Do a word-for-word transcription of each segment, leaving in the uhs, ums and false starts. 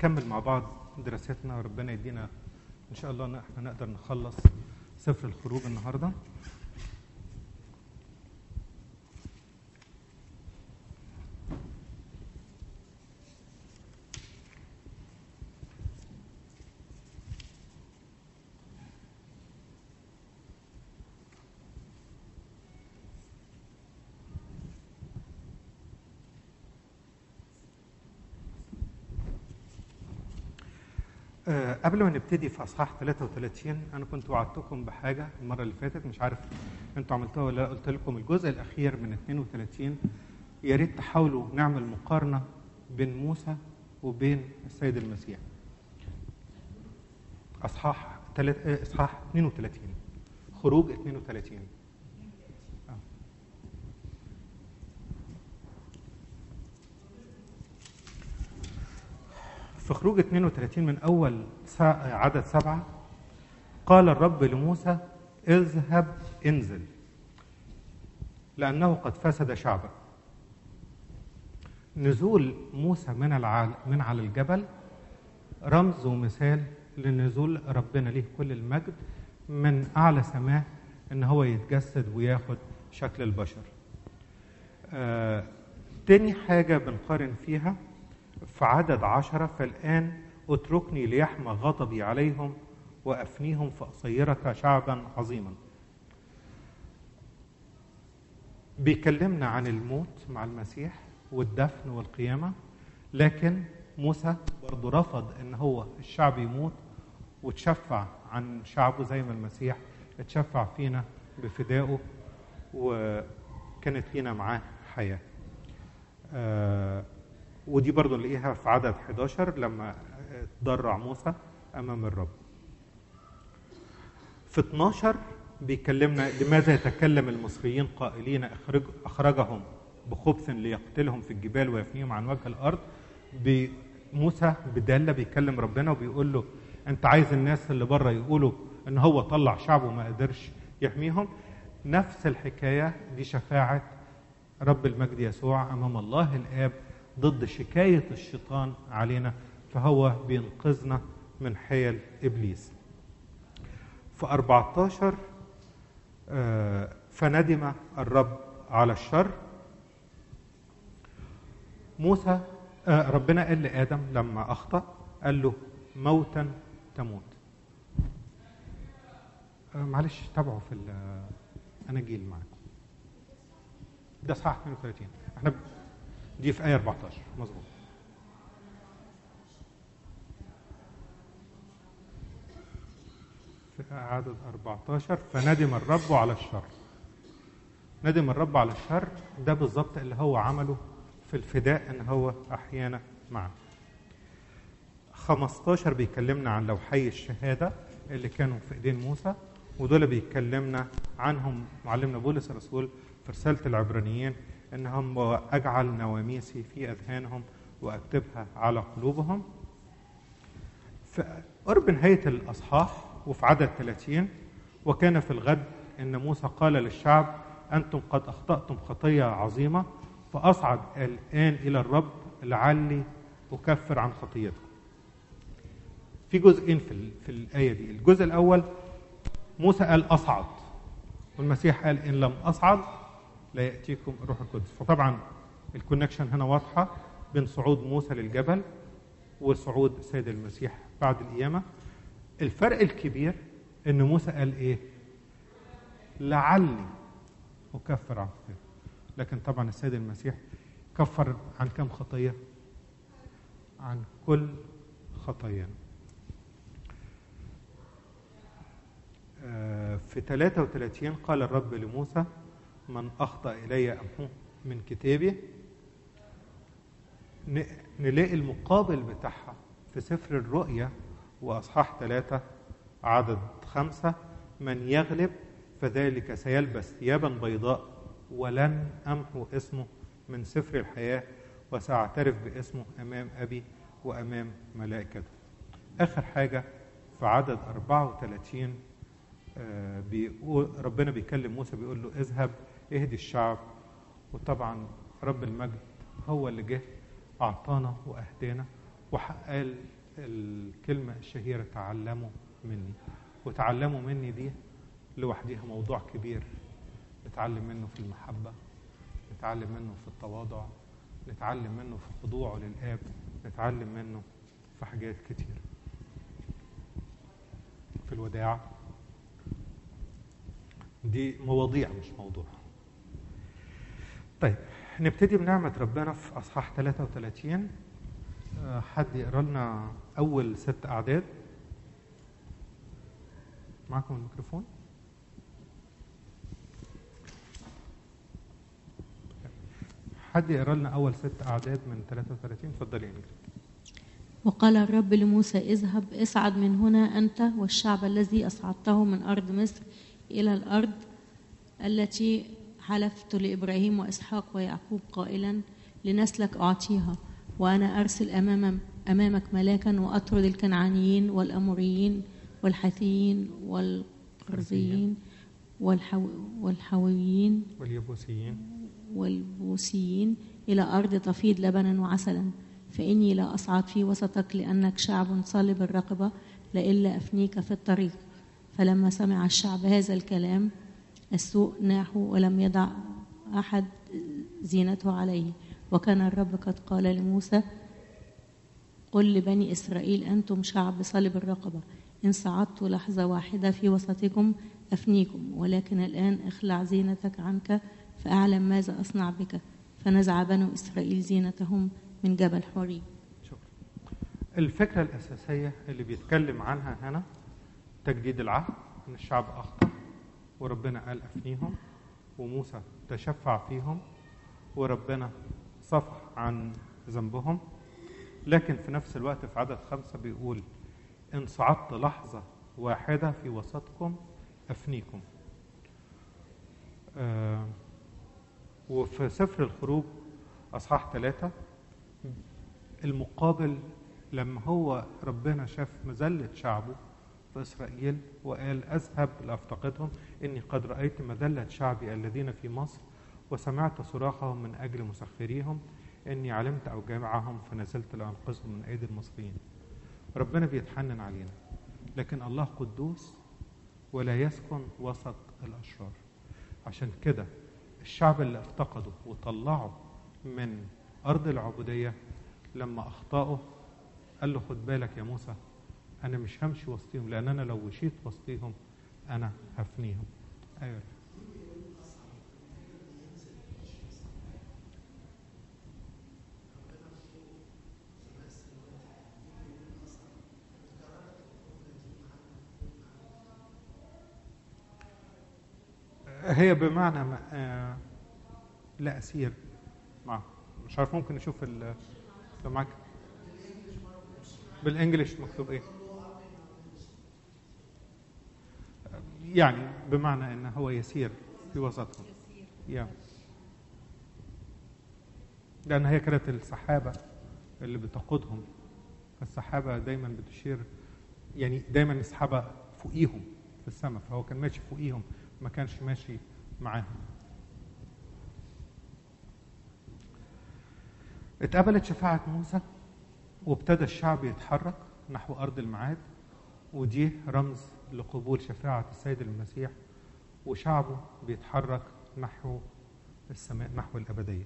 نكمل مع بعض دراستنا، وربنا يدينا ان شاء الله ان احنا نقدر نخلص سفر الخروج النهارده. أه قبل ما نبتدي في اصحاح ثلاثة وثلاثين، انا كنت وعدتكم بحاجه المره اللي فاتت، مش عارف انتوا عملتوها ولا لا. قلت لكم الجزء الاخير من اثنين وثلاثين يا ريت تحاولوا نعمل مقارنه بين موسى وبين السيد المسيح. اصحاح ثلاث اصحاح اثنين وثلاثين، خروج اثنين وثلاثين. آه. في خروج اثنين وثلاثين من أول عدد سبعة، قال الرب لموسى: اذهب انزل لأنه قد فسد شعبك. نزول موسى من العال من على الجبل رمز ومثال لنزول ربنا ليه كل المجد من أعلى سماه، إن هو يتجسد وياخد شكل البشر. آه تاني حاجة بنقارن فيها في عدد عشرة: فالآن اتركني ليحمى غضبي عليهم وأفنيهم فأصيرك شعبا عظيما. بيكلمنا عن الموت مع المسيح والدفن والقيامة، لكن موسى برضو رفض ان هو الشعب يموت وتشفع عن شعبه زي ما المسيح اتشفع فينا بفدائه وكانت لينا معاه حياة. آه ودي برضو نلاقيها في عدد احد عشر لما تضرع موسى أمام الرب. في اثناشر بيكلمنا: لماذا يتكلم المصريين قائلين أخرج أخرجهم بخبث ليقتلهم في الجبال ويفنيهم عن وجه الأرض. موسى بدالة بيكلم ربنا وبيقول له: أنت عايز الناس اللي بره يقولوا إن هو طلع شعبه وما قدرش يحميهم. نفس الحكاية دي شفاعة رب المجد يسوع أمام الله الآب ضد شكاية الشيطان علينا، فهو بينقذنا من حيل إبليس. في أربعة عشر آه فندم الرب على الشر. موسى آه ربنا قال لآدم لما أخطأ، قال له: موتا تموت. آه معلش تابعوا في الأناجيل معاكم. ده صح اثنين وثلاثين، احنا دي في آية أربعة عشر مظبوط. في عدد أربعة عشر: فندم الرب على الشر. ندم الرب على الشر ده بالظبط اللي هو عمله في الفداء، ان هو احيانا معه. خمسة عشر بيكلمنا عن لوحي الشهاده اللي كانوا في ايدين موسى، ودول بيكلمنا عنهم معلمنا بولس الرسول في رساله العبرانيين: انهم اجعل نواميسي في اذهانهم واكتبها على قلوبهم. في قرب نهايه الاصحاح وفي عدد ثلاثين: وكان في الغد ان موسى قال للشعب: انتم قد اخطاتم خطيه عظيمه، فاصعد الان الى الرب لعلي اكفر عن خطيتكم. في جزئين في في الايه دي. الجزء الاول موسى قال اصعد، والمسيح قال ان لم اصعد لا ياتيكم الروح القدس. فطبعا الكونكشن هنا واضحه بين صعود موسى للجبل وصعود السيد المسيح بعد القيامه. الفرق الكبير ان موسى قال ايه؟ لعلي اكفر عن خطيئتكم. لكن طبعا السيد المسيح كفر عن كم خطيه؟ عن كل خطايانا. في ثلاثة وثلاثين قال الرب لموسى: من أخطأ إلي أمحوه من كتابي. نلاقي المقابل بتاعها في سفر الرؤيا وأصحاح ثلاثة عدد خمسة: من يغلب فذلك سيلبس ثيابا بيضاء ولن أمحو اسمه من سفر الحياة وسأعترف باسمه أمام أبي وأمام ملائكته. آخر حاجة في عدد أربعة وثلاثين آه بيقول ربنا بيكلم موسى بيقول له: اذهب اهدي الشعب. وطبعا رب المجد هو اللي جه أعطانا وأهدانا وقال الكلمة الشهيرة تعلموا مني. وتعلموا مني دي لوحديها موضوع كبير، نتعلم منه في المحبة، نتعلم منه في التواضع، نتعلم منه في خضوعه للآب، نتعلم منه في حاجات كتير، في الوداع. دي مواضيع مش موضوع. طيب نبتدي بنعمة ربنا في أصحاح ثلاثة وثلاثين. حد يقرأ لنا أول ست أعداد؟ معكم الميكروفون؟ حد يقرأ لنا أول ست أعداد من ثلاثة وثلاثين؟ اتفضلي يا نجم. وقال الرب لموسى: اذهب اصعد من هنا أنت والشعب الذي أصعدته من أرض مصر إلى الأرض التي حلفت لإبراهيم وإسحاق ويعقوب قائلا لنسلك أعطيها، وأنا أرسل أمام أمامك ملاكا وأطرد الكنعانيين والأموريين والحثيين والقرزيين والحو والحويين واليبوسيين والبوسيين إلى أرض تفيض لبنا وعسلا، فإني لا أصعد في وسطك لأنك شعب صلب الرقبة، لئلا أفنيك في الطريق. فلما سمع الشعب هذا الكلام السوء ناحوا ولم يدع أحد زينته عليه. وكان الرب قد قال لموسى: قل لبني إسرائيل أنتم شعب صلب الرقبة، إن صعدت لحظة واحدة في وسطكم أفنيكم، ولكن الآن اخلع زينتك عنك فأعلم ماذا أصنع بك. فنزع بنو إسرائيل زينتهم من جبل حوري. شكرا. الفكرة الأساسية اللي بيتكلم عنها هنا تجديد العهد، إن الشعب أخطأ وربنا قال أفنيهم، وموسى تشفع فيهم وربنا صفح عن ذنبهم. لكن في نفس الوقت في عدد خمسة بيقول: إن صعدت لحظة واحدة في وسطكم أفنيكم. آه وفي سفر الخروج أصحاح ثلاثة المقابل، لما هو ربنا شاف مذلة شعبه في إسرائيل وقال: أذهب لأفتقدهم، إني قد رأيت مذلة شعبي الذين في مصر وسمعت صراخهم من أجل مسخريهم، إني علمت أوجاعهم فنزلت لأنقذهم من أيدي المصريين. ربنا بيتحنن علينا، لكن الله قدوس ولا يسكن وسط الأشرار. عشان كده الشعب اللي افتقده وطلعوا من أرض العبودية لما أخطأوا قال له: خد بالك يا موسى، أنا مش همشي وسطيهم، لأن أنا لو مشيت وسطيهم أنا هفنيهم. أيوة. هي بمعنى ما آه لا أسير معه. مش عارف، ممكن نشوف ال لو معاك بالإنجليش مكتوب إيه؟ يعني بمعنى إنه هو يسير في وسطهم. يا لأن هي كانت السحابة اللي بتقودهم، فالسحابة دايما بتشير، يعني دايما السحابة فوقيهم في السماء، فهو كان ماشي فوقيهم، ما كانش ماشي معاهم. اتقبلت شفاعة موسى وابتدى الشعب يتحرك نحو أرض الميعاد، ودي رمز لقبول شفاعة السيد المسيح، وشعبه بيتحرك نحو السماء، نحو الأبدية.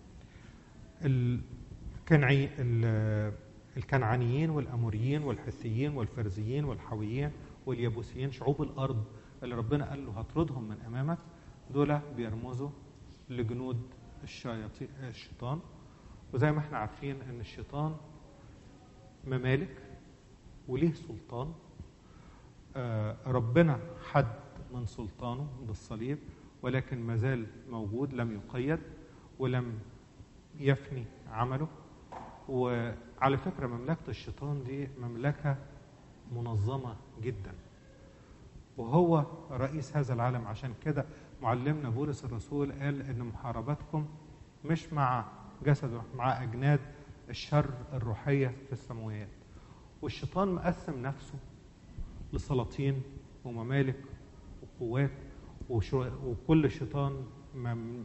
الكنعي الكنعانيين والأموريين والحثيين والفرزيين والحويين واليبوسيين، شعوب الأرض اللي ربنا قال له هطردهم من أمامك، دول بيرمزوا لجنود الشيطان. وزي ما احنا عارفين ان الشيطان ممالك وليه سلطان. آه ربنا حد من سلطانه بالصليب، ولكن مازال موجود، لم يقيد ولم يفني عمله. وعلى فكرة مملكة الشيطان دي مملكة منظمة جدا، وهو رئيس هذا العالم. عشان كده معلمنا بولس الرسول قال ان محاربتكم مش مع جسد، مع أجناد الشر الروحية في السماوات. والشيطان مقسم نفسه لسلاطين وممالك وقوات، وكل شيطان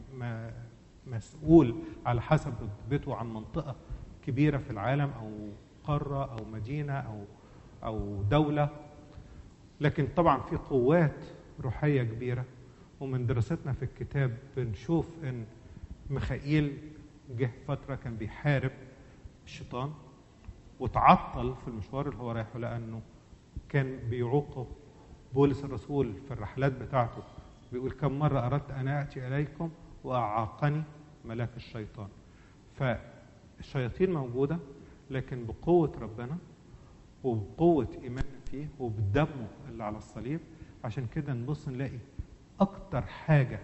مسؤول على حسب رتبته عن منطقة كبيرة في العالم أو قارة أو مدينة أو أو دولة، لكن طبعا في قوات روحية كبيرة. ومن دراستنا في الكتاب بنشوف إن ميخائيل جه فترة كان بيحارب الشيطان وتعطل في المشوار اللي هو رايحه، لأنه كان بيعوقه بولس الرسول في الرحلات بتاعته، بيقول كم مرة أردت أن أتي إليكم وأعاقني ملاك الشيطان. فالشياطين موجودة، لكن بقوة ربنا وبقوة إيماننا فيه وبدمه اللي على الصليب. عشان كده نبص نلاقي أكتر حاجة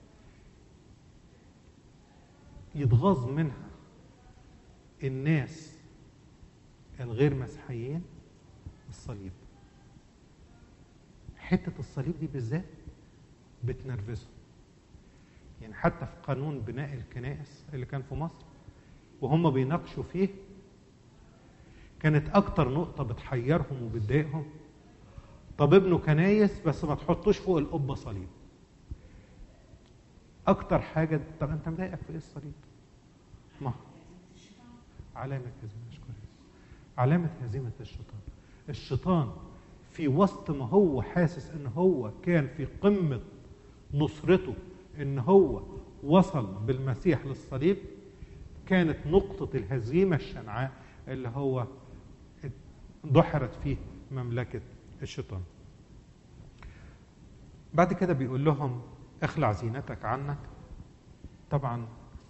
يتغاظ منها الناس الغير مسيحيين الصليب. حتة الصليب دي بالذات بتنرفزهم. يعني حتى في قانون بناء الكنائس اللي كان في مصر وهم بيناقشوا فيه، كانت أكتر نقطة بتحيرهم وبتضايقهم، طب ابنوا كنايس بس ما تحطوش فوق القبة صليب. أكتر حاجة، طب أنت مضايقك في إيه الصليب؟ ما علامة هزيمة، أشكر علامة هزيمة الشيطان. الشيطان في وسط ما هو حاسس إن هو كان في قمة نصرته، إن هو وصل بالمسيح للصليب، كانت نقطة الهزيمة الشنعاء اللي هو دحرت فيه مملكة الشيطان. بعد كده بيقول لهم اخلع زينتك عنك. طبعا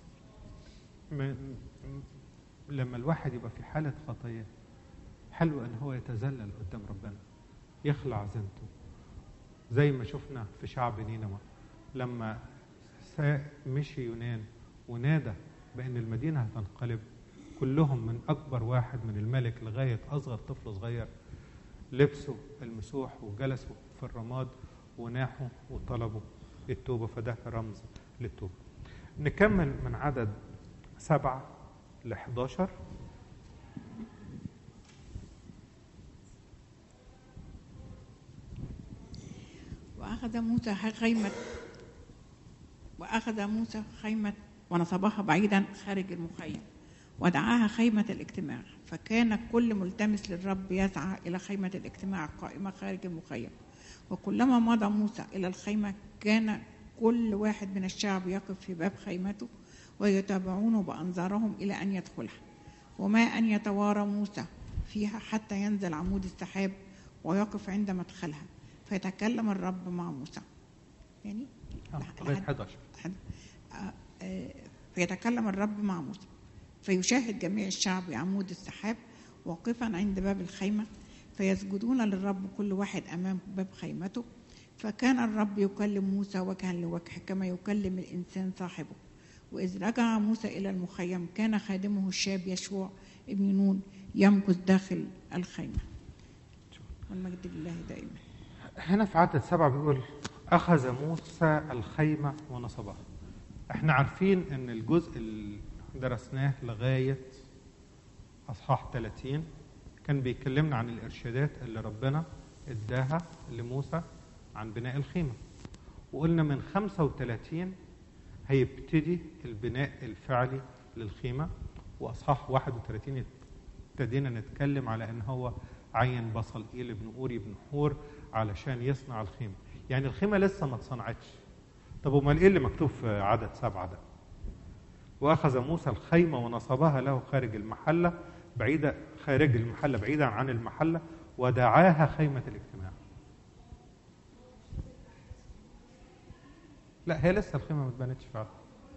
لما الواحد يبقى في حالة خطية حلو ان هو يتذلل قدام ربنا، يخلع زينته، زي ما شفنا في شعب نينوى لما مشي يونان ونادى بأن المدينة هتنقلب، كلهم من أكبر واحد من الملك لغاية أصغر طفل صغير لبسوا المسوح وجلسوا في الرماد وناحوا وطلبوا التوبة، فده رمز للتوبة. نكمل من عدد سبعة لحداشر. وأخذ موسى خيمة وأخذ موسى خيمة ونصبها بعيدا خارج المخيم ودعاها خيمة الاجتماع، فكان كل ملتمس للرب يسعى إلى خيمة الاجتماع القائمة خارج المخيم. وكلما مضى موسى إلى الخيمة كان كل واحد من الشعب يقف في باب خيمته ويتابعونه بأنظارهم إلى أن يدخلها، وما أن يتوارى موسى فيها حتى ينزل عمود السحاب ويقف عند مدخلها، فيتكلم الرب مع موسى. يعني لغاية حداشر. فيتكلم الرب مع موسى فيشاهد جميع الشعب عمود السحاب واقفا عند باب الخيمة، فيسجدون للرب كل واحد أمام باب خيمته. فكان الرب يكلم موسى وجها لوجه كما يكلم الإنسان صاحبه. وإذ رجع موسى إلى المخيم كان خادمه الشاب يشوع ابن نون يمكث داخل الخيمة. والمجد لله دائما. هنا في عدد سبعة بيقول أخذ موسى الخيمة ونصبها. احنا عارفين ان الجزء اللي درسناه لغاية أصحاح ثلاثين كان بيكلمنا عن الإرشادات اللي ربنا اداها لموسى عن بناء الخيمة، وقلنا من خمسة وثلاثين هيبتدي البناء الفعلي للخيمة، وأصحاح واحد وثلاثين ابتدينا نتكلم على ان هو عين بصلئيل ابن أوري بن حور علشان يصنع الخيمة. يعني الخيمة لسه ما اتصنعتش. طب امال ايه اللي مكتوب في عدد سبعة ده؟ واخذ موسى الخيمة ونصبها له خارج المحلة بعيدة خارج المحلة بعيدا عن المحلة ودعاها خيمة الاجتماع. لا، هي لسه الخيمة ما اتبنتش فعلا.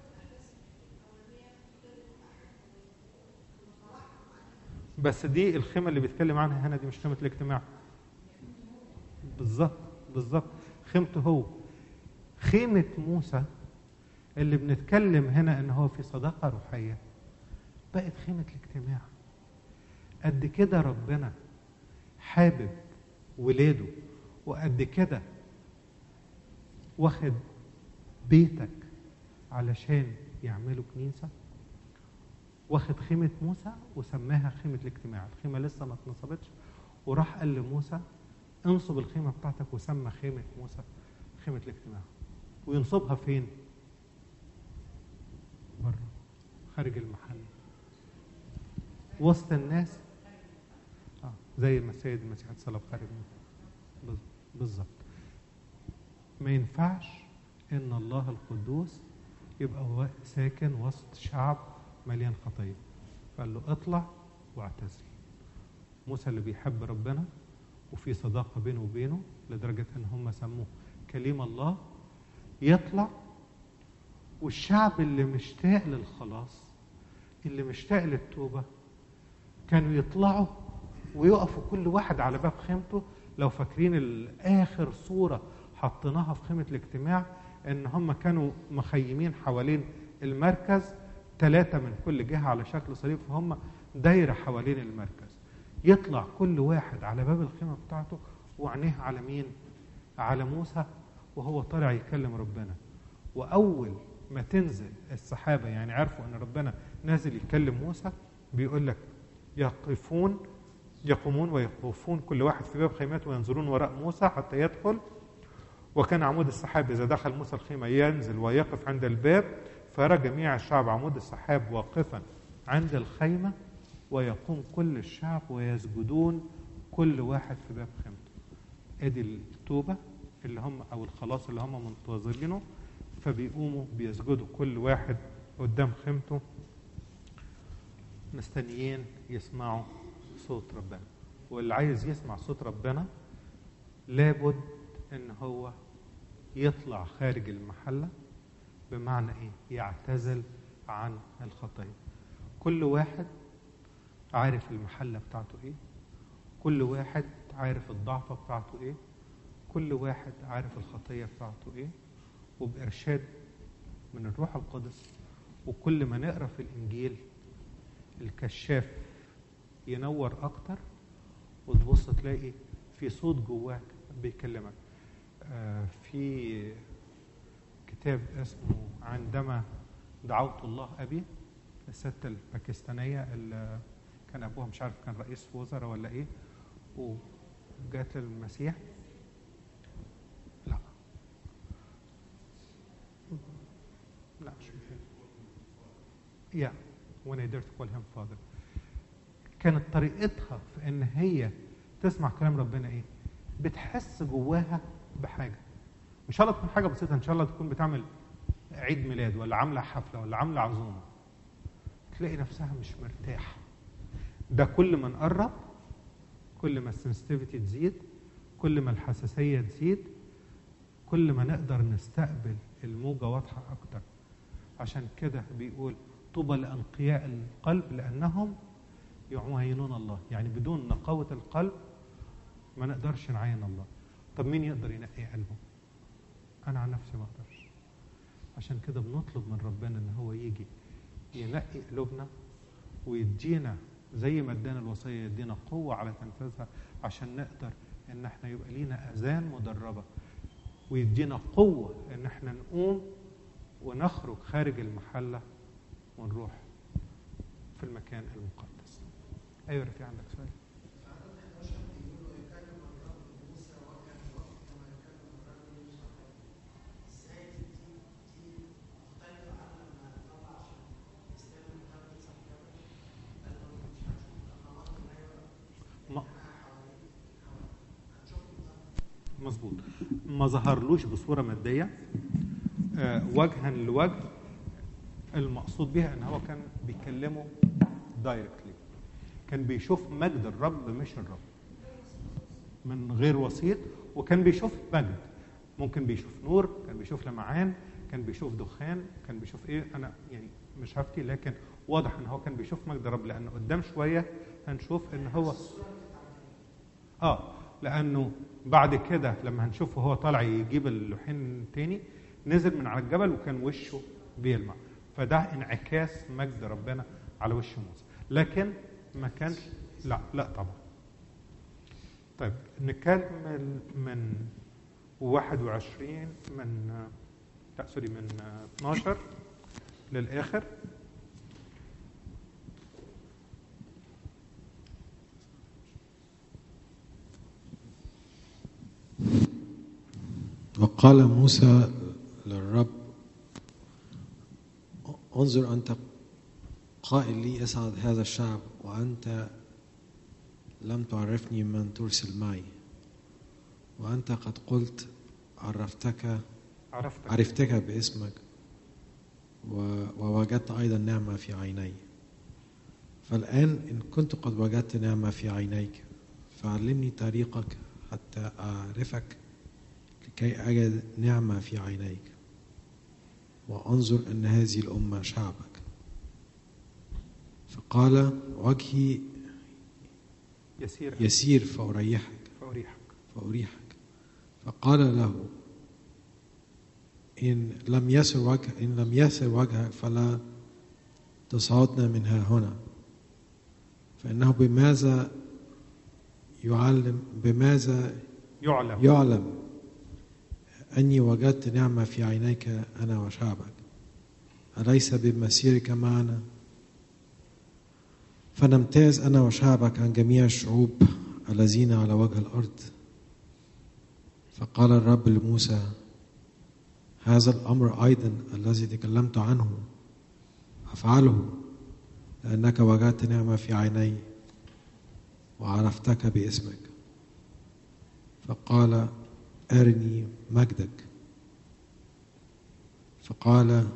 بس دي الخيمة اللي بيتكلم عنها هنا دي مش خيمة الاجتماع. بالظبط بالظبط خيمته هو. خيمة موسى اللي بنتكلم هنا ان هو في صداقة روحية بقت خيمة الاجتماع. قد كده ربنا حابب ولاده، وقد كده واخد بيتك علشان يعملوا كنيسة. واخد خيمة موسى وسماها خيمة الاجتماع. الخيمة لسه ما اتنصبتش، وراح قال لموسى انصب الخيمة بتاعتك، وسمى خيمة موسى خيمة الاجتماع. وينصبها فين؟ بره خارج المحل وسط الناس زي ما السيد المسيح اتصلب خارج الموت بالظبط. ما ينفعش ان الله القدوس يبقى ساكن وسط شعب مليان خطيه، فقال له اطلع واعتزل. موسى اللي بيحب ربنا وفي صداقه بينه وبينه لدرجه ان هم سموه كليم الله، يطلع. والشعب اللي مشتاق للخلاص، اللي مشتاق للتوبه، كانوا يطلعوا ويقفوا كل واحد على باب خيمته. لو فاكرين اخر صوره حطيناها في خيمه الاجتماع ان هم كانوا مخيمين حوالين المركز، ثلاثه من كل جهه على شكل صليب، فهم دايره حوالين المركز. يطلع كل واحد على باب الخيمه بتاعته وعينيه على مين؟ على موسى وهو طالع يكلم ربنا. واول ما تنزل السحابه، يعني عرفوا ان ربنا نازل يكلم موسى، بيقول لك يقفون يقومون ويقفون كل واحد في باب خيمته وينظرون وراء موسى حتى يدخل. وكان عمود السحاب إذا دخل موسى الخيمة ينزل ويقف عند الباب، فيرى جميع الشعب عمود السحاب واقفا عند الخيمة، ويقوم كل الشعب ويسجدون كل واحد في باب خيمته. ادي التوبة اللي هم او الخلاص اللي هم منتظرينه، فبيقوموا بيسجدوا كل واحد قدام خيمته مستنيين يسمعوا صوت ربنا. واللي عايز يسمع صوت ربنا لابد ان هو يطلع خارج المحلة، بمعنى ايه؟ يعتزل عن الخطية. كل واحد عارف المحلة بتاعته ايه، كل واحد عارف الضعفة بتاعته ايه، كل واحد عارف الخطية بتاعته ايه. وبإرشاد من الروح القدس، وكل ما نقرأ في الإنجيل الكشاف ينور أكتر، وتبص تلاقي في صوت جواك بيكلمك. آه في كتاب اسمه عندما دعوت الله أبي، الست الباكستانية اللي كان أبوها مش عارف كان رئيس وزراء ولا إيه، وجات المسيح. لا لا مش فاهم. يا when I dare to call him father. كانت طريقتها في ان هي تسمع كلام ربنا ايه؟ بتحس جواها بحاجه، ان شاء الله تكون حاجه بسيطه، ان شاء الله تكون بتعمل عيد ميلاد ولا عامله حفله ولا عامله عزومه، تلاقي نفسها مش مرتاحه. ده كل ما نقرب، كل ما السنسيتيفيتي تزيد، كل ما الحساسيه تزيد، كل ما نقدر نستقبل الموجه واضحه اكتر. عشان كده بيقول طوبى لأنقياء القلب لأنهم يعاينون الله. يعني بدون نقاوة القلب ما نقدرش نعاين الله. طب مين يقدر ينقي قلبه؟ أنا عن نفسي ما أقدرش. عشان كده بنطلب من ربنا إن هو يجي ينقي قلوبنا ويدينا زي ما ادانا الوصية، يدينا قوة على تنفيذها، عشان نقدر إن احنا يبقى لينا أذان مدربة، ويدينا قوة إن احنا نقوم ونخرج خارج المحلة ونروح في المكان المقدس. ايوه في عندك سؤال؟ مظبوط، ما ظهرلوش بصورة مادية آه وجها لوجه. المقصود بها ان هو كان بيكلمه دايركتلي، كان بيشوف مجد الرب مش الرب من غير وسيط، وكان بيشوف مجد. ممكن بيشوف نور، كان بيشوف لمعان، كان بيشوف دخان، كان بيشوف ايه، انا يعني مش هفتي، لكن واضح ان هو كان بيشوف مجد الرب. لانه قدام شويه هنشوف ان هو اه لانه بعد كده لما هنشوفه هو طالع يجيب اللوحين تاني، نزل من على الجبل وكان وشه بيلمع، فده انعكاس مجد ربنا على وش موسى. لكن ما كانش، لا لا طبعا. طيب نكمل من واحد وعشرين من لا سوري من اثناشر للاخر. وقال موسى للرب انظر أنت قائل لي اصعد هذا الشعب وأنت لم تعرفني من ترسل معي، وأنت قد قلت عرفتك عرفتك عرفتك باسمك، ووجدت أيضا نعمة في عيني. فالآن إن كنت قد وجدت نعمة في عينيك فعلمني طريقك حتى أعرفك، لكي أجد نعمة في عينيك وأنظر أن هذه الأمة شعبك. فقال وجهي يسير يسير فأريحك فأريحك فأريحك فقال له إن لم يسر وجه إن لم يسر وجهك فلا تصعدنا منها هنا، فإنه بماذا يعلم بماذا يعلم يعلم أني وجدت نعمة في عينيك أنا وشعبك، أليس بمسيرك معنا؟ فنمتاز أنا وشعبك عن جميع الشعوب الذين على وجه الأرض. فقال الرب لموسى هذا الأمر أيضا الذي تكلمت عنه أفعله، لأنك وجدت نعمة في عيني وعرفتك باسمك. فقال أرني مجدك. فقال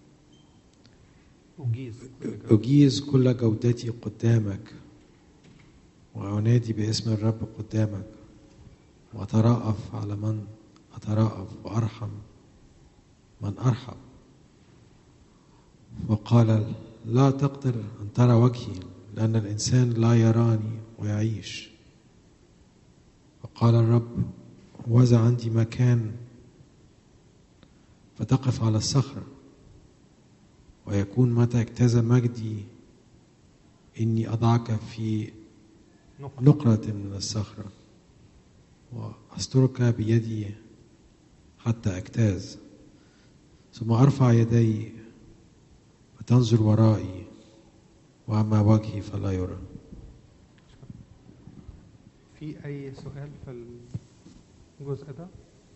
أجيز أجيز كل جودتي قدامك، وأنادي باسم الرب قدامك، وأترأف على من أترأف، وأرحم من أرحم. وقال لا تقدر أن ترى وجهي، لأن الإنسان لا يراني ويعيش. فقال الرب وذا عندي مكان فتقف على الصخرة، ويكون متى اجتاز مجدي إني أضعك في نقرة من الصخرة وأسترك بيدي حتى أجتاز، ثم أرفع يدي فتنظر ورائي، وأما وجهي فلا يرى. في أي سؤال في الجزء ده؟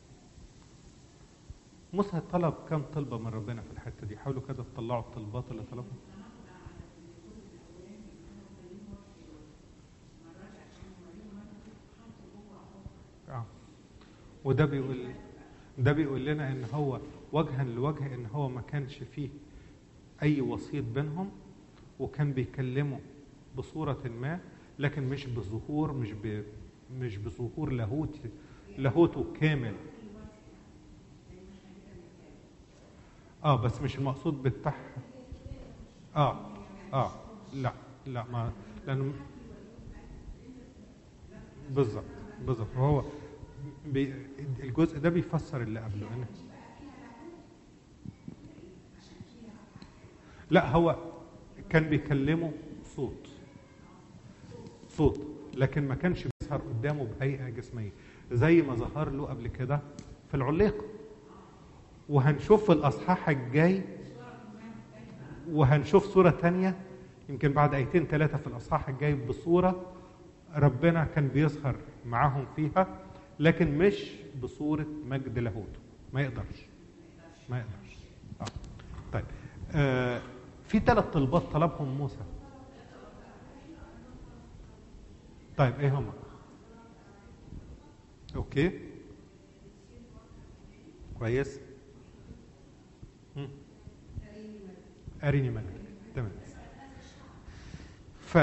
موسى طلب كم طلبة من ربنا في الحتة دي؟ حاولوا كده تطلعوا الطلبات اللي طلبها. آه. وده بيقول ده بيقول لنا ان هو وجها لوجه، ان هو ما كانش فيه اي وسيط بينهم، وكان بيكلمه بصورة ما، لكن مش بظهور مش ب مش بظهور لاهوت لاهوته كامل. اه بس مش المقصود بالتح اه اه لا لا ما لانه بالظبط بالظبط هو بي الجزء ده بيفسر اللي قبله. أنا لا هو كان بيكلمه صوت صوت لكن ما كانش بيظهر قدامه بهيئة جسمية زي ما ظهر له قبل كده في العليقة. وهنشوف في الأصحاح الجاي، وهنشوف صورة تانية يمكن بعد آيتين ثلاثة في الأصحاح الجاي بصورة ربنا كان بيظهر معاهم فيها، لكن مش بصورة مجد لاهوته. ما يقدرش ما يقدرش آه. طيب آه في ثلاث طلبات طلبهم موسى. طيب ايه هما؟ اوكي كويس. أريني مجدك. تمام. ف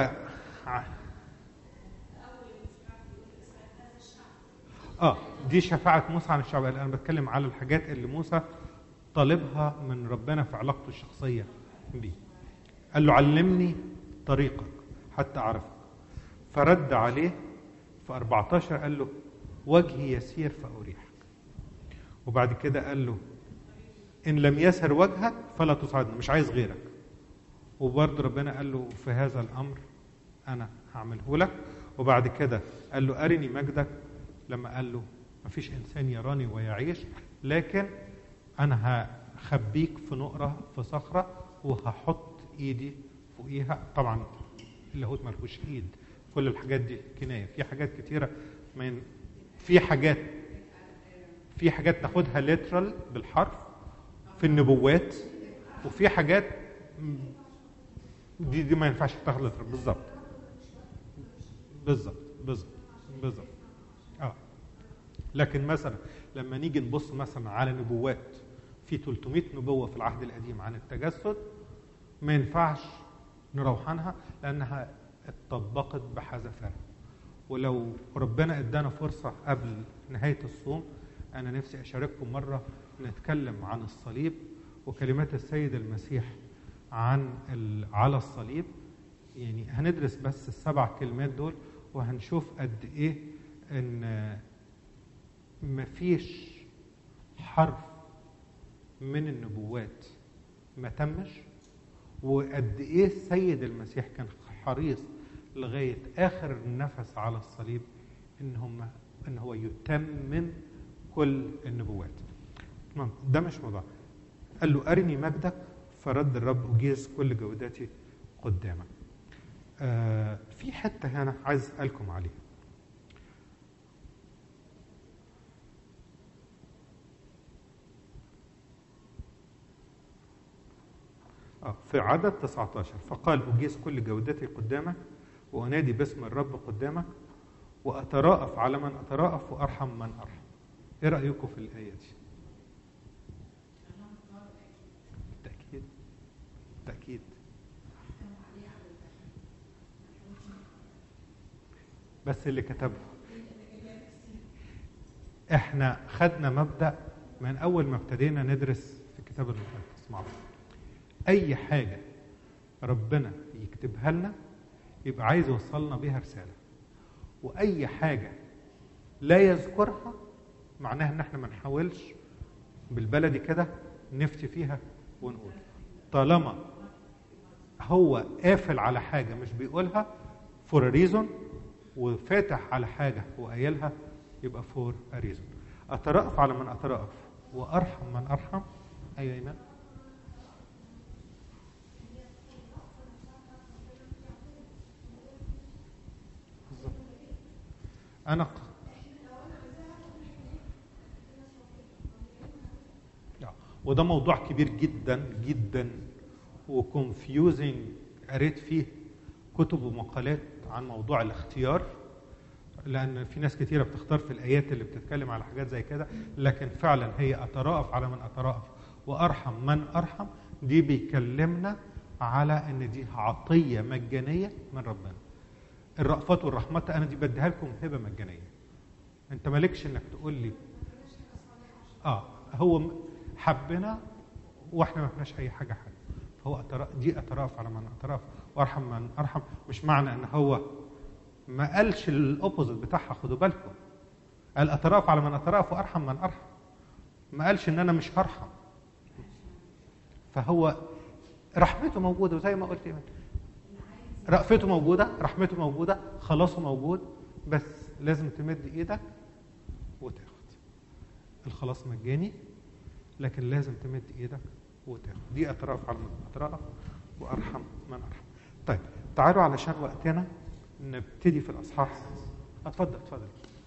اه دي شفاعة موسى عن الشعب. انا بتكلم على الحاجات اللي موسى طالبها من ربنا في علاقته الشخصية بيه. قال له علمني طريقك حتى أعرفك. فرد عليه في أربعة عشر قال له وجهي يسير فأريحك. وبعد كده قال له إن لم يسر وجهك فلا تصعدنا، مش عايز غيرك. وبرضه ربنا قال له في هذا الأمر أنا هعمله لك. وبعد كده قال له أرني مجدك، لما قال له ما فيش إنسان يراني ويعيش، لكن أنا هخبيك في نقرة في صخرة وهحط إيدي فوقيها. طبعا اللاهوت ملهوش إيد، كل الحاجات دي كناية. في حاجات كتيرة من في حاجات في حاجات تاخدها ليترال بالحرف في النبوات، وفي حاجات دي دي ما ينفعش تاخد ليترال بالظبط بالظبط بالظبط بالظبط. اه لكن مثلا لما نيجي نبص مثلا على نبوات، في ثلاثمائة نبوة في العهد القديم عن التجسد، ما ينفعش نروح عنها لأنها اتطبقت بحذافيرها. ولو ربنا ادانا فرصة قبل نهاية الصوم، أنا نفسي أشارككم مرة نتكلم عن الصليب وكلمات السيد المسيح عن على الصليب. يعني هندرس بس السبع كلمات دول وهنشوف قد إيه إن مفيش حرف من النبوات ما تمش، وقد إيه السيد المسيح كان حريص لغاية آخر النفس على الصليب إن هم إن هو يتمم كل النبوات. ده مش موضوع. قال له أرني مجدك، فرد الرب أجيز كل جودتي قدامك. آه في حتة هنا عايز أسألكم عليها. آه في عدد تسعة عشر، فقال أجيز كل جودتي قدامك وأنادي باسم الرب قدامك وأتراءف على من أتراءف وأرحم من أرحم. إيه رأيكم في الآية دي؟ بالتأكيد بالتأكيد. بس اللي كتبها احنا خدنا مبدأ من أول ما ابتدينا ندرس في الكتاب المقدس مع بعض. أي حاجة ربنا يكتبها لنا يبقى عايز يوصلنا بيها رسالة، وأي حاجة لا يذكرها معناها إن احنا ما نحاولش بالبلدي كده نفتي فيها ونقول. طالما هو قافل على حاجة مش بيقولها فور ريزون، وفاتح على حاجة وقايلها يبقى فور ريزون. أترأف على من أترأف وأرحم من أرحم. أيوة إيمان. أنا ق... وده موضوع كبير جدا جدا وكونفيوزنج. قريت فيه كتب ومقالات عن موضوع الاختيار، لأن في ناس كتيرة بتختار في الآيات اللي بتتكلم على حاجات زي كده، لكن فعلا هي أتراءف على من أتراءف وأرحم من أرحم. دي بيكلمنا على إن دي عطية مجانية من ربنا. الرأفات والرحمات أنا دي بديها لكم هبة مجانية. أنت مالكش إنك تقول لي آه هو حبنا وإحنا ما فيناش أي حاجة حاجة. فهو أترأ دي أتراف على من أتراف وأرحم من أرحم. مش معنى إن هو ما قالش الأوبوزيت بتاعها، خدوا بالكم. قال أتراف على من أتراف وأرحم من أرحم، ما قالش إن أنا مش هرحم. فهو رحمته موجودة، وزي ما قلت إيمان رأفته موجودة، رحمته موجودة، خلاصه موجود، بس لازم تمد إيدك وتاخد. الخلاص مجاني، لكن لازم تمد إيدك وتاخد. دي أتراف على من أتراف وأرحم من أرحم. طيب تعالوا علشان وقتنا نبتدي في الأصحاح. اتفضل اتفضل.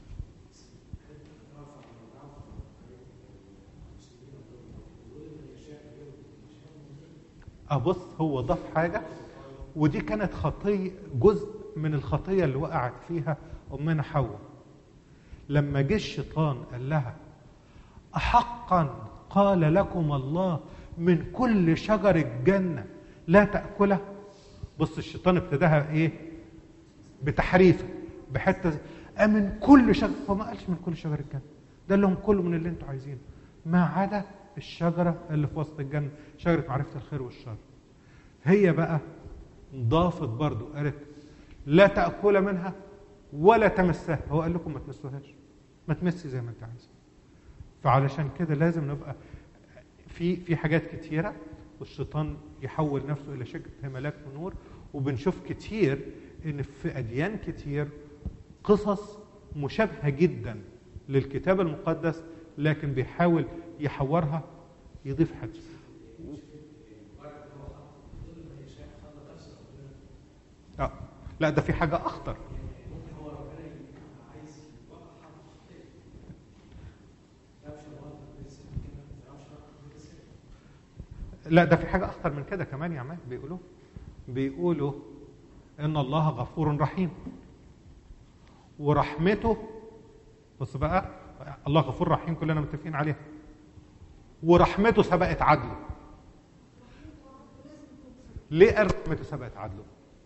أبص هو ضاف حاجة، ودي كانت خطية، جزء من الخطية اللي وقعت فيها أمنا حواء. لما جه الشيطان قال لها أحقا قال لكم الله من كل شجر الجنة لا تأكله. بص الشيطان ابتداها إيه؟ بتحريفه، بحتة أمن كل شجر. فما قالش من كل شجر الجنة، ده لهم كله من اللي انتوا عايزينه ما عدا الشجرة اللي في وسط الجنة، شجرة معرفة الخير والشر. هي بقى ضافت برضو قالت لا تأكل منها ولا تمسها. هو قال لكم ما تمسوهاش، ما تمسي زي ما انت عايز. فعلشان كده لازم نبقى في في حاجات كتيرة، والشيطان يحول نفسه إلى شبه ملاك ونور. وبنشوف كتير إن في أديان كتير قصص مشابهة جدا للكتاب المقدس، لكن بيحاول يحورها يضيف حاجة. آه. لا ده في حاجة أخطر. لا ده في حاجة أخطر من كده كمان يا عماد. بيقولوا بيقولوا إن الله غفور رحيم. ورحمته، بص بقى، الله غفور رحيم كلنا متفقين عليها، ورحمته سبقت عدله. ليه رحمته سبقت عدله؟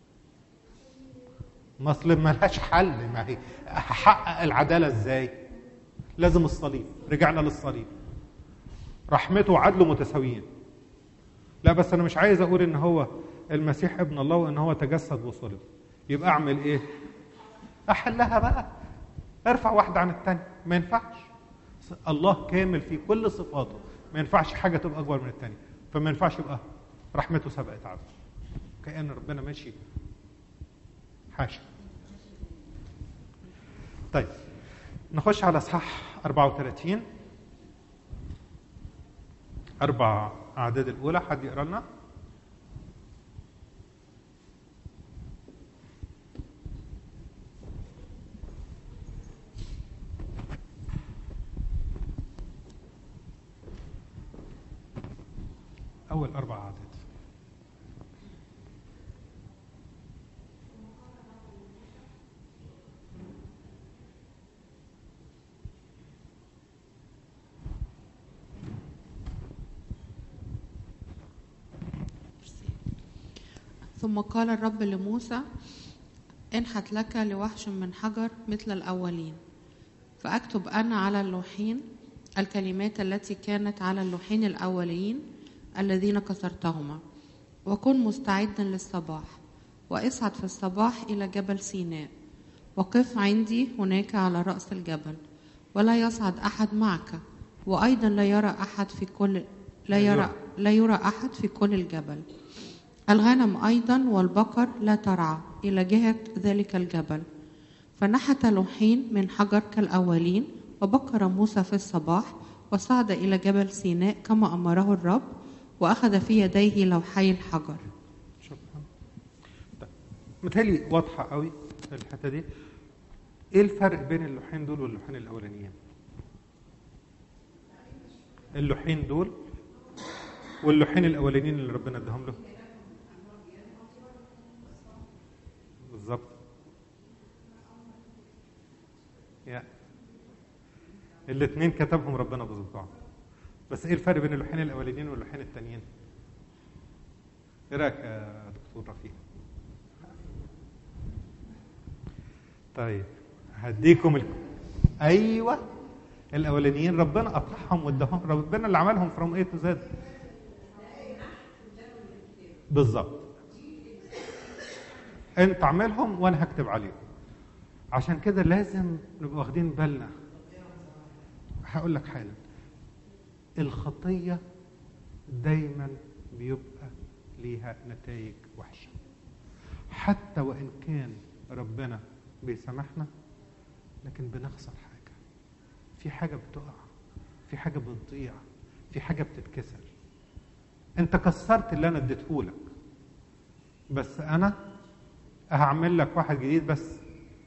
ما اصل ملهاش حل، ما هي هحقق العداله ازاي؟ لازم الصليب، رجعنا للصليب. رحمته وعدله متساويين. لا بس انا مش عايز اقول ان هو المسيح ابن الله وان هو تجسد وصلب، يبقى اعمل ايه؟ احلها بقى، ارفع واحده عن الثانيه، ما ينفعش. الله كامل في كل صفاته، ما ينفعش حاجه تبقى اكبر من الثانيه، فما ينفعش يبقى رحمته سبقت عدله. كأن ربنا ماشي حاشا. طيب نخش على اصحاح أربعة وثلاثين، اربع اعداد الاولى، حد يقرا لنا؟ اول اربع اعداد. ثم قال الرب لموسى: انحت لك لوحش من حجر مثل الأولين، فأكتب أنا على اللوحين الكلمات التي كانت على اللوحين الأولين الذين كسرتهما، وكن مستعدا للصباح، واصعد في الصباح إلى جبل سيناء، وقف عندي هناك على رأس الجبل، ولا يصعد أحد معك، وأيضا لا يرى أحد في كل لا يرى لا يرى أحد في كل الجبل. الغنم أيضا والبقر لا ترعى إلى جهة ذلك الجبل. فنحت لوحين من حجر كالأولين، وبكر موسى في الصباح وصعد إلى جبل سيناء كما أمره الرب، وأخذ في يديه لوحي الحجر. شكرا. طيب متهيألي واضحة قوي الحتة دي. إيه الفرق بين اللوحين دول واللوحين الأولانيين؟ اللوحين دول واللوحين الأولانيين اللي ربنا اداهم له بالظبط. يا الاثنين كتبهم ربنا بصباعه. بس ايه الفرق بين اللوحين الاولانيين واللوحين الثانيين؟ ايه رايك يا دكتور رفيق؟ طيب هديكم ال... ايوه الاولانيين ربنا قطعهم واداهم، ربنا اللي عملهم فروم ايه تو زد بالظبط. انت اعملهم وانا هكتب عليهم. عشان كده لازم نبقى واخدين بالنا. هقول لك حالا، الخطيه دايما بيبقى ليها نتائج وحشه، حتى وان كان ربنا بيسامحنا، لكن بنخسر حاجه، في حاجه بتقع، في حاجه بتضيع، في حاجه بتتكسر. انت كسرت اللي انا اديتهولك، بس انا هعمل لك واحد جديد. بس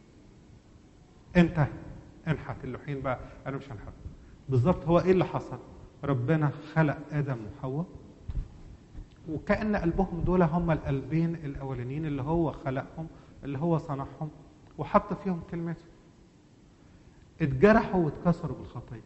انت انحت اللوحين بقى، انا مش هنحت. بالظبط. هو ايه اللي حصل؟ ربنا خلق ادم وحواء، وكأن قلبهم دول هم القلبين الاولانيين اللي هو خلقهم، اللي هو صنعهم وحط فيهم كلمته. اتجرحوا واتكسروا بالخطيه،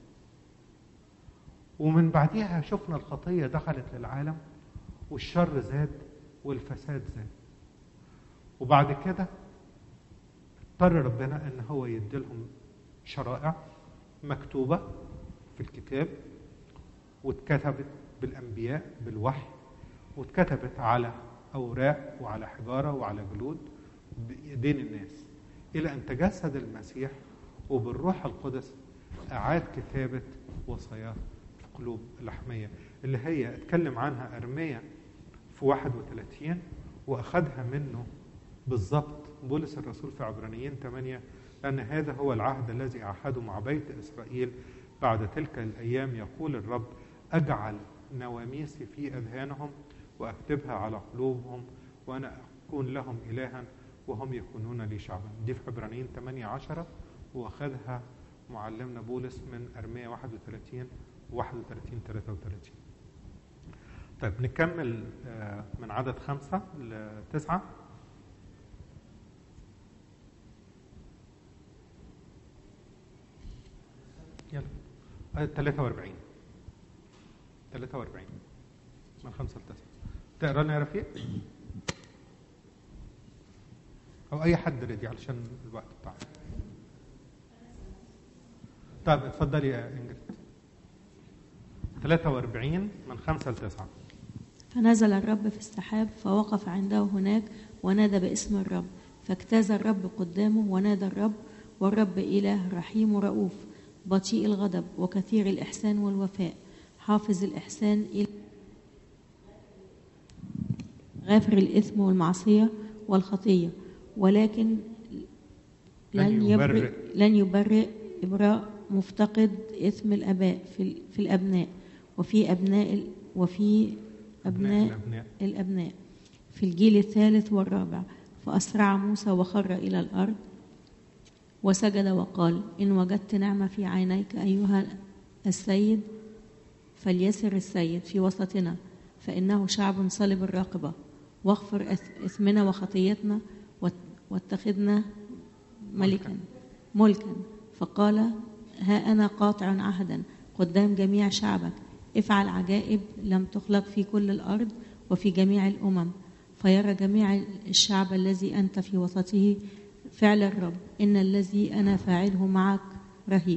ومن بعديها شفنا الخطيه دخلت للعالم، والشر زاد والفساد زاد. وبعد كده اضطر ربنا ان هو يديلهم شرائع مكتوبه في الكتاب، واتكتبت بالانبياء بالوحي، واتكتبت على اوراق وعلى حجاره وعلى جلود بايدين الناس، الى ان تجسد المسيح وبالروح القدس اعاد كتابه وصاياه في قلوب الاحميه، اللي هي اتكلم عنها ارميا في واحد وثلاثين، واخذها منه بالضبط بولس الرسول في عبرانيين ثمانية، لأن هذا هو العهد الذي عهده مع بيت إسرائيل بعد تلك الأيام، يقول الرب: أجعل نواميسي في أذهانهم وأكتبها على قلوبهم، وأنا أكون لهم إلها وهم يكونون لي شعبا. دي في عبرانيين ثمانية عشرة، وأخذها معلمنا بولس من أرميا واحد وثلاثين واحد وثلاثين ثلاثة وثلاثين. طيب نكمل من عدد خمسة لتسعة. يلا آه، ثلاثة وأربعين ثلاثة وأربعين من خمسة لتسعة. تقرا لنا يا رفيق او اي حد ريدي علشان الوقت بتاعنا. طيب اتفضلي يا انجلت. ثلاثة وأربعين من خمسة لتسعة. فنزل الرب في السحاب فوقف عنده هناك ونادى باسم الرب، فاجتاز الرب قدامه ونادى الرب، والرب إله رحيم ورؤوف بطيء الغضب وكثير الإحسان والوفاء، حافظ الإحسان إلى غافر الإثم والمعصية والخطية، ولكن لن يبرئ لن يبرئ إبراء مفتقد إثم الآباء في في الأبناء وفي أبناء وفي أبناء الأبناء, الأبناء في الجيل الثالث والرابع. فأسرع موسى وخر إلى الأرض وسجد وقال: إن وجدت نعمة في عينيك أيها السيد فليسر السيد في وسطنا، فإنه شعب صلب الراقبة، واغفر إثمنا وخطيتنا واتخذنا ملكا ملكا. فقال: ها أنا قاطع عهدا قدام جميع شعبك، افعل عجائب لم تخلق في كل الأرض وفي جميع الأمم، فيرى جميع الشعب الذي أنت في وسطه فعل الرب، إن الذي أنا فاعله معك رهيب.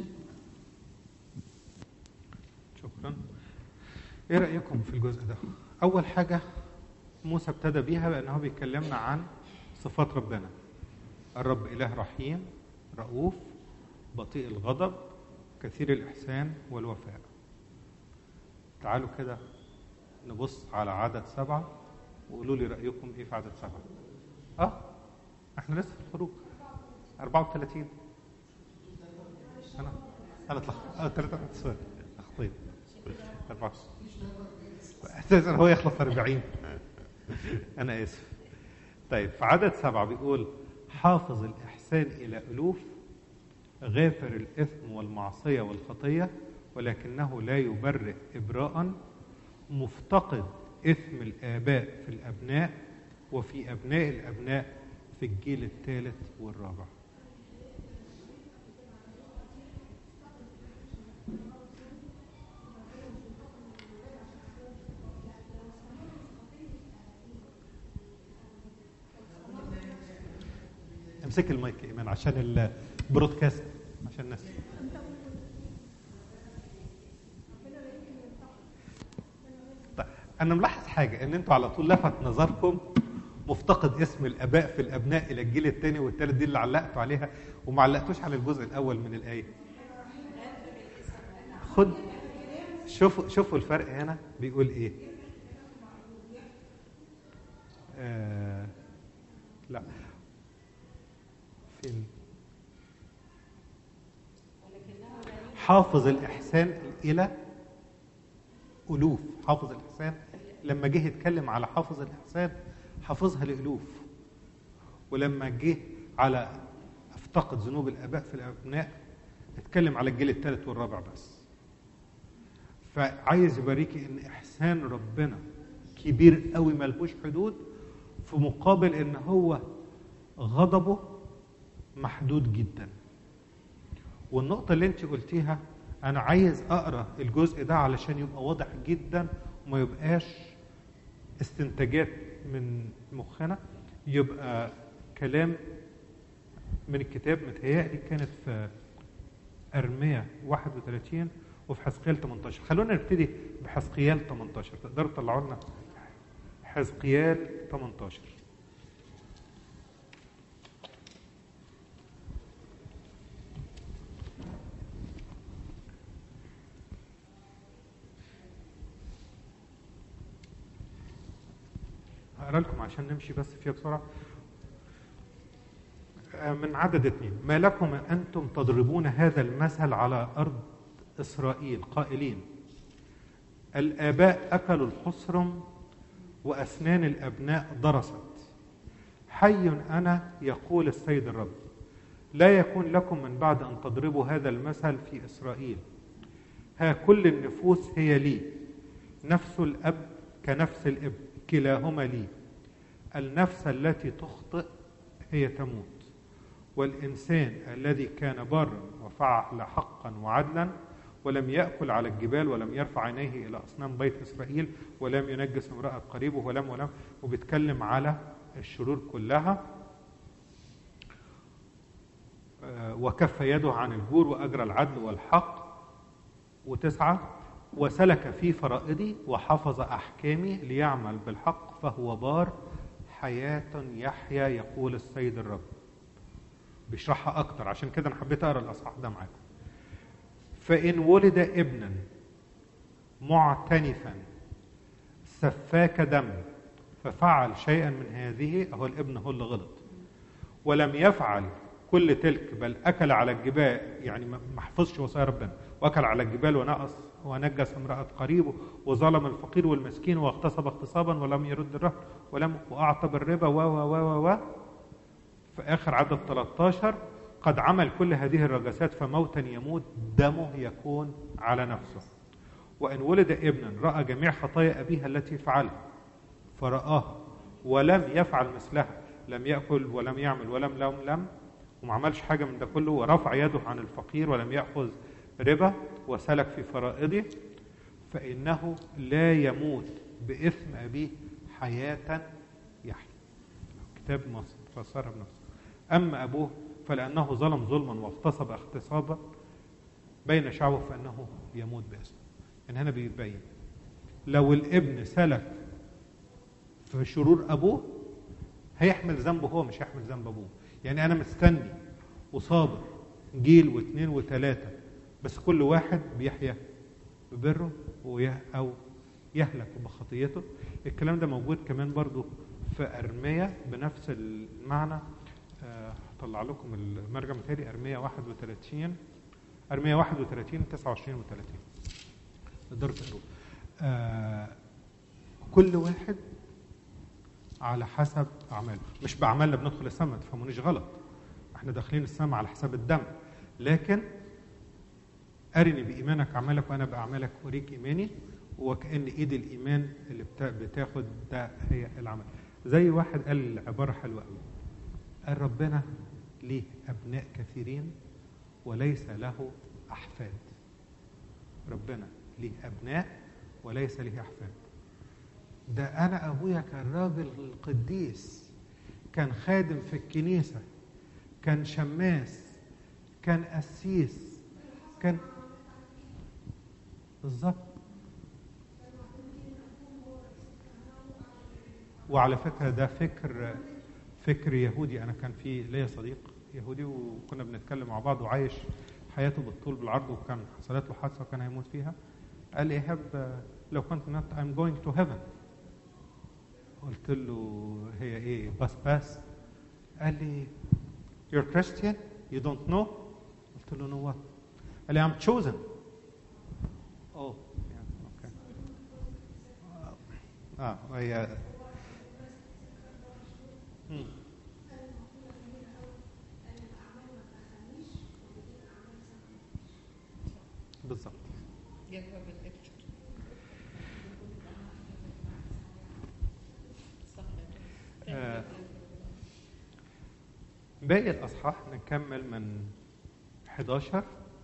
شكرا. إيه رأيكم في الجزء ده؟ أول حاجة موسى ابتدى بيها بأنه بيكلمنا عن صفات ربنا. الرب إله رحيم رؤوف بطيء الغضب كثير الإحسان والوفاء. تعالوا كده نبص على عدد سبعة وقولوا لي رأيكم إيه في عدد سبعة. آه إحنا لسه في الخروج أربعة وثلاثين. أنا أنا اتلخبطت. أه ثلاثة سوري أخطيت. أربعة أساسا هو يخلص أربعين. أنا آسف. طيب في عدد سبعة بيقول: حافظ الإحسان إلى ألوف، غافر الإثم والمعصية والخطية، ولكنه لا يبرئ إبراء، مفتقد إثم الآباء في الأبناء وفي أبناء الأبناء في الجيل الثالث والرابع. امسك المايك يا إيمان عشان البرودكاست عشان الناس. طيب أنا ملاحظ حاجة إن أنتوا على طول لفت نظركم مفتقد اسم الآباء في الأبناء إلى الجيل الثاني والثالث، دي اللي علقتوا عليها وما علقتوش على الجزء الأول من الآية. خد شوفوا شوفوا الفرق هنا بيقول إيه. آه لا فين؟ حافظ الإحسان إلى ألوف. حافظ الإحسان لما جه يتكلم على حافظ الإحسان حافظها لألوف، ولما جه على افتقد ذنوب الآباء في الأبناء اتكلم على الجيل الثالث والرابع بس. فعايز يوريكي إن إحسان ربنا كبير قوي ملهوش حدود، في مقابل إن هو غضبه محدود جدا. والنقطة اللي انت قلتيها أنا عايز أقرأ الجزء ده علشان يبقى واضح جدا وما يبقاش استنتاجات من مخنا، يبقى كلام من الكتاب. متهيألي كانت في أرمية واحد وثلاثين وفي حزقيال ثمانية عشر. خلونا نبتدي بحزقيال ثمانية عشر. تقدروا تطلعوا لنا حزقيال ثمانية عشر. هقرا لكم عشان نمشي بس فيها بسرعه. من عدد اثنين: ما لكم انتم تضربون هذا المثل على ارض اسرائيل قائلين: الاباء اكلوا الحصرم واسنان الابناء ضرست. حي انا يقول السيد الرب، لا يكون لكم من بعد ان تضربوا هذا المثل في اسرائيل. ها كل النفوس هي لي، نفس الاب كنفس الابن، كلاهما لي. النفس التي تخطئ هي تموت، والإنسان الذي كان بارا وفعل حقا وعدلا ولم يأكل على الجبال ولم يرفع عينيه إلى أصنام بيت إسرائيل ولم ينجس امرأة قريبه ولم ولم وبيتكلم على الشرور كلها. وكف يده عن الجور وأجرى العدل والحق. وتسعة وسلك في فرائضي وحفظ أحكامي ليعمل بالحق فهو بار حياة يحيا يقول السيد الرب. بيشرحها أكتر، عشان كده أنا حبيت أقرأ الأصحاح ده معاكم. فإن ولد ابنا معتنفا سفاك دم ففعل شيئا من هذه، أهو الابن هو اللي غلط، ولم يفعل كل تلك بل أكل على الجبال، يعني ما حفظش وصايا ربنا، وأكل على الجبال ونقص ونجس امرأة قريبه وظلم الفقير والمسكين واغتصب اغتصابا ولم يرد الرهن ولم وأعطى بالربا و و و و في آخر عدد ثلاثة عشر قد عمل كل هذه الرجسات فموتا يموت دمه يكون على نفسه. وإن ولد ابنا رأى جميع خطايا أبيها التي فعلها فرآها ولم يفعل مثلها، لم يأكل ولم يعمل ولم لم لم وما عملش حاجة من ده كله، ورفع يده عن الفقير ولم يأخذ ربا وسلك في فرائضه، فإنه لا يموت بإثم أبيه حياة يحيى. كتاب فسرها بنفسه. أما أبوه فلأنه ظلم ظلما واغتصب اغتصابا بين شعبه فإنه يموت باسمه. يعني هنا بيبين لو الابن سلك في شرور أبوه هيحمل ذنبه هو، مش هيحمل ذنب أبوه. يعني أنا مستني وصابر جيل واثنين وثلاثة، بس كل واحد بيحيا ببره أو يهلك بخطيته. الكلام ده موجود كمان برضو في أرمية بنفس المعنى. هطلع لكم المرجع متهيألي أرمية واحد وثلاثين أرمية واحد وثلاثين تسعة وعشرين وثلاثين تقدروا تقروا. آه كل واحد على حسب أعماله، مش بأعمالنا بندخل السماء، ما تفهمونيش غلط، احنا داخلين السماء على حساب الدم، لكن أرني بإيمانك أعمالك وأنا بأعمالك أريك إيماني، وكأن إيد الإيمان اللي بتاخد ده هي العمل. زي واحد قال عبارة حلوة قوي، قال ربنا ليه أبناء كثيرين وليس له أحفاد. ربنا ليه أبناء وليس له أحفاد. ده أنا أبويا كان راجل قديس، كان خادم في الكنيسة، كان شماس، كان قسيس، كان بالظبط. وعلى فكرة ده فكر فكر يهودي. أنا كان في ليا صديق يهودي وكنا بنتكلم مع بعض وعايش حياته بالطول بالعرض، وكان حصلت له حادثة وكان هيموت فيها. قال لي إيهاب لو كنت مت I'm going to heaven. قلت له هي إيه باس باس؟ قال لي You're Christian? You don't know? قلت له no what؟ قال لي I'm chosen. Oh yeah okay. آه هي بالظبط. آه باقي الأصحاح نكمل من حداشر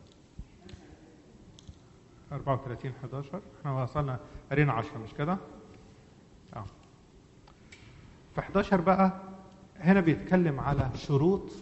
أربعة وثلاثين حداشر. احنا وصلنا قرينا عشرة مش كده؟ اه في حداشر بقى هنا بيتكلم على شروط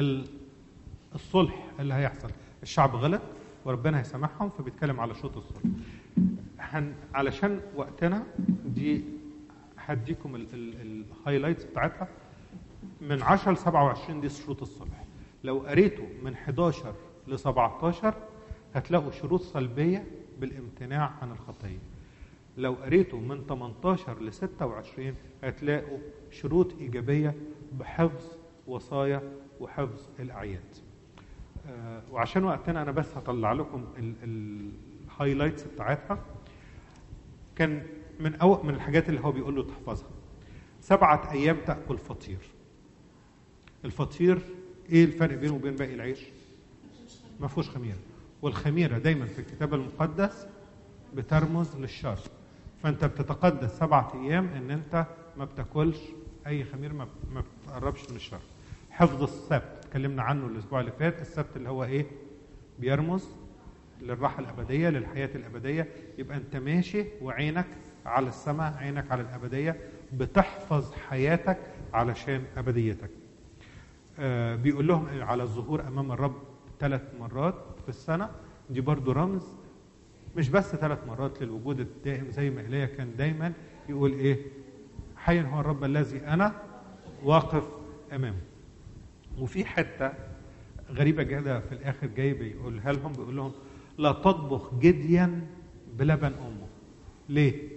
الصلح اللي هيحصل. الشعب غلط وربنا هيسامحهم، فبيتكلم على شروط الصلح. هن علشان وقتنا دي هديكم الهايلايتس بتاعتها من عشرة ل سبعة وعشرين. دي شروط الصلح. لو قريتوا من حداشر ل سبعة عشر هتلاقوا شروط سلبية بالامتناع عن الخطية. لو قريتوا من ثمانية عشر ل ستة وعشرين هتلاقوا شروط إيجابية بحفظ وصايا وحفظ الأعياد. آه وعشان وقتنا أنا بس هطلع لكم الهايلايتس بتاعتها. كان من أول من الحاجات اللي هو بيقول له تحفظها سبعة أيام تأكل فطير. الفطير إيه الفرق بينه وبين باقي العيش؟ ما فيهوش خميرة، والخميرة دايما في الكتاب المقدس بترمز للشر. فأنت بتتقدس سبعة أيام إن أنت ما بتاكلش أي خمير، ما ما بتقربش من الشر. حفظ السبت اتكلمنا عنه الاسبوع اللي فات. السبت اللي هو ايه؟ بيرمز للراحه الابديه، للحياه الابديه. يبقى انت ماشي وعينك على السماء، عينك على الابديه، بتحفظ حياتك علشان ابديتك. آه بيقول لهم على الظهور امام الرب ثلاث مرات في السنه، دي برضو رمز مش بس ثلاث مرات للوجود الدائم زي ما ايليا كان دايما يقول ايه؟ حي هو الرب الذي انا واقف امامه. وفي حته غريبه جدا في الاخر جاي بيقولها لهم، بيقول لهم لا تطبخ جديا بلبن امه. ليه؟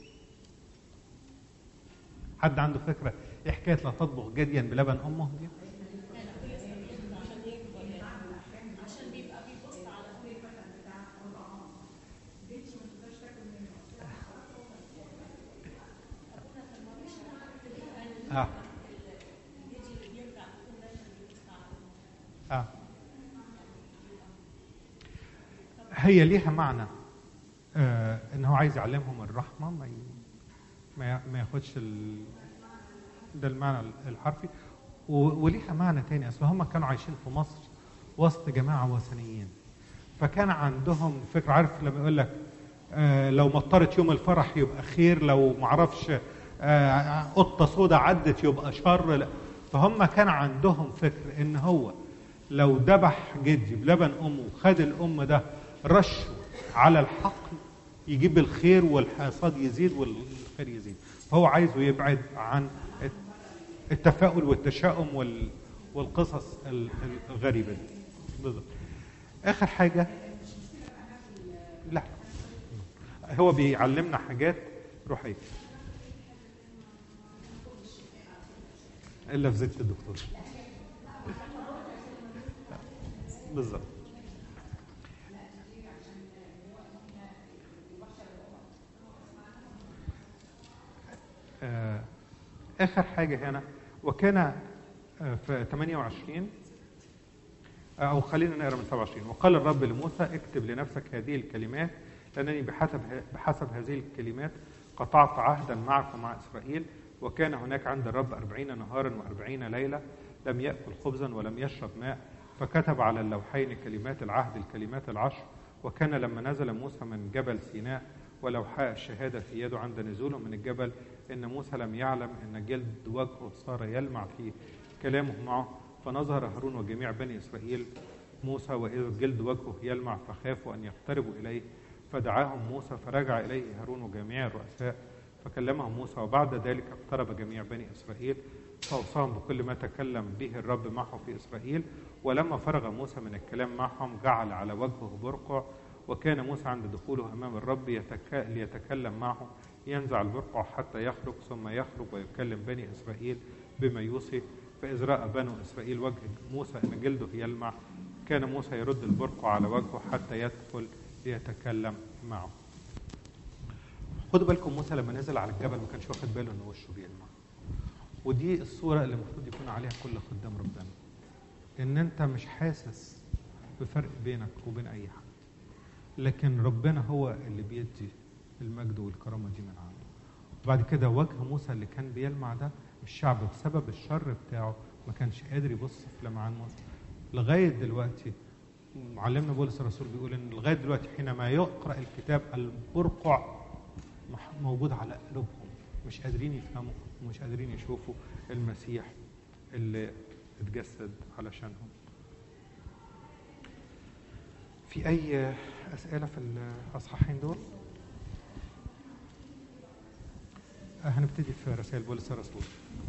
حد عنده فكره ايه حكايه لا تطبخ جديا بلبن امه دي؟ اه اه هي ليها معنى، آه ان هو عايز يعلمهم الرحمه، ما ي... ما, ما ياخدش ال... ده المعنى الحرفي. و... وليها معنى تاني، اصل هم كانوا عايشين في مصر وسط جماعه وثنيين، فكان عندهم فكره، عارف لما يقول لك آه لو مطرت يوم الفرح يبقى خير، لو معرفش آه قطه سودا عدت يبقى شر. لا. فهم كان عندهم فكر ان هو لو ذبح جدي بلبن امه وخد الام ده رشه على الحقل يجيب الخير والحصاد يزيد والخير يزيد. فهو عايزه يبعد عن التفاؤل والتشاؤم وال والقصص الغريبه دي. بالظبط. اخر حاجه، لا هو بيعلمنا حاجات روحيه الا في زيت الدكتور. بالظبط. اخر حاجه هنا، وكان في ثمانية وعشرين او خلينا نقرا من سبعة وعشرين. وقال الرب لموسى اكتب لنفسك هذه الكلمات، لانني بحسب بحسب هذه الكلمات قطعت عهدا معك ومع اسرائيل. وكان هناك عند الرب أربعين نهارا وأربعين ليلة لم يأكل خبزا ولم يشرب ماء، فكتب على اللوحين كلمات العهد الكلمات العشر. وكان لما نزل موسى من جبل سيناء ولوحاء الشهادة في يده عند نزوله من الجبل، إن موسى لم يعلم أن جلد وجهه صار يلمع في كلامه معه. فنظر هارون وجميع بني إسرائيل موسى وإذ جلد وجهه يلمع، فخافوا أن يقتربوا إليه. فدعاهم موسى فرجع إليه هارون وجميع الرؤساء فكلمهم موسى. وبعد ذلك اقترب جميع بني إسرائيل فأوصاهم بكل ما تكلم به الرب معه في إسرائيل. ولما فرغ موسى من الكلام معهم جعل على وجهه برقع. وكان موسى عند دخوله أمام الرب يتك... ليتكلم معه ينزع البرقع حتى يخرج، ثم يخرج ويكلم بني إسرائيل بما يوصي. فإذ رأى بنو إسرائيل وجه موسى أن جلده يلمع، كان موسى يرد البرقع على وجهه حتى يدخل ليتكلم معه. خدوا بالكم موسى لما نزل على الجبل ما كانش واخد باله ان وشه بيلمع. ودي الصورة اللي المفروض يكون عليها كل خدام ربنا، ان انت مش حاسس بفرق بينك وبين اي حد، لكن ربنا هو اللي بيدي المجد والكرامة دي من عنده. وبعد كده وجه موسى اللي كان بيلمع ده، الشعب بسبب الشر بتاعه ما كانش قادر يبص في لمعان موسى. لغاية دلوقتي معلمنا بولس الرسول بيقول ان لغاية دلوقتي حينما يقرأ الكتاب البرقع موجود على قلوبهم، مش قادرين يفهموا ومش قادرين يشوفوا المسيح اللي اتجسد علشانهم. في أي أسئلة في الأصحاحين دول؟ هنبتدي في رسائل بولس الرسول.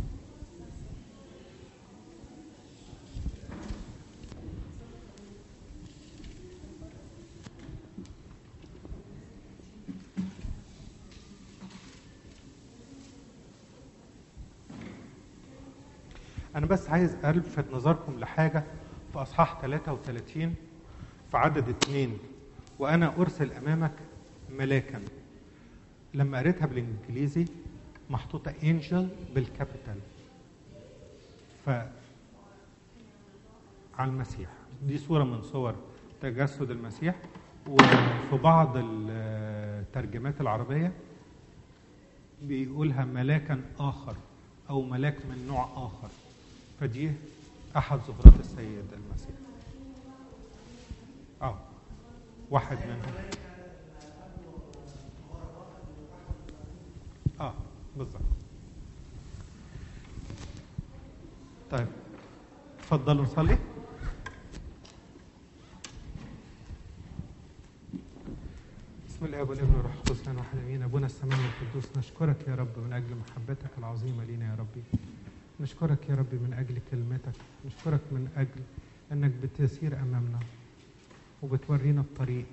أنا بس عايز ألفت نظركم لحاجة في أصحاح ثلاثة وثلاثين في عدد اثنين، وأنا أرسل أمامك ملاكا. لما قريتها بالإنجليزي محطوطة angel بالكابيتال، ف على المسيح. دي صورة من صور تجسد المسيح. وفي بعض الترجمات العربية بيقولها ملاكا آخر أو ملاك من نوع آخر. فدي أحد زهرات السيد المسيح. اه واحد منهم. اه بالظبط. طيب اتفضلوا نصلي. بسم الله والابن والروح القدس الان واحد امين. ابونا السماوي القدوس، نشكرك يا رب من اجل محبتك العظيمه لينا يا ربي. نشكرك يا ربي من اجل كلمتك، نشكرك من اجل انك بتسير امامنا وبتورينا الطريق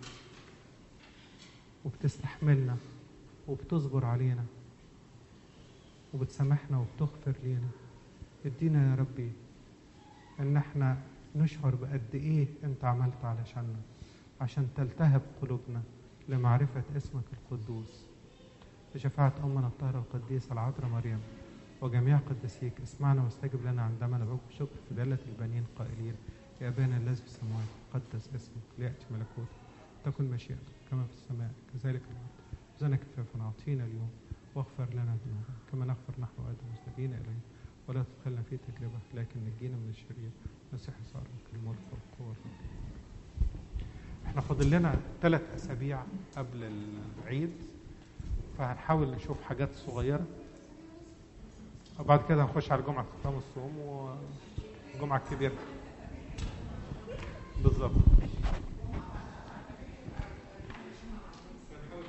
وبتستحملنا وبتصبر علينا وبتسامحنا وبتغفر لينا. ادينا يا ربي ان احنا نشعر بقد ايه انت عملت علشاننا، عشان تلتهب قلوبنا لمعرفة اسمك القدوس. بشفاعة أمنا الطاهرة القديسة العذراء مريم وجميع قدسيك، اسمعنا واستجب لنا عندما ندعوك بشكر في دالة البنين قائلين: يا أبانا الذي في السماوات قدس اسمك، ليأتي ملكوتك، تكن مشيئتك كما في السماء كذلك في الأرض. خبزنا كفافنا أعطينا اليوم، واغفر لنا ذنوبنا كما نغفر نحن أيضا المذنبين إلينا، ولا تدخلنا في تجربة لكن نجينا من الشرير. المسيح يسوع لك الملك والقوة والمجد. احنا فاضل لنا ثلاث أسابيع قبل العيد، فهنحاول نشوف حاجات صغيرة، وبعد كده هنخش على جمعة ختام الصوم والجمعة الكبيرة. بالظبط.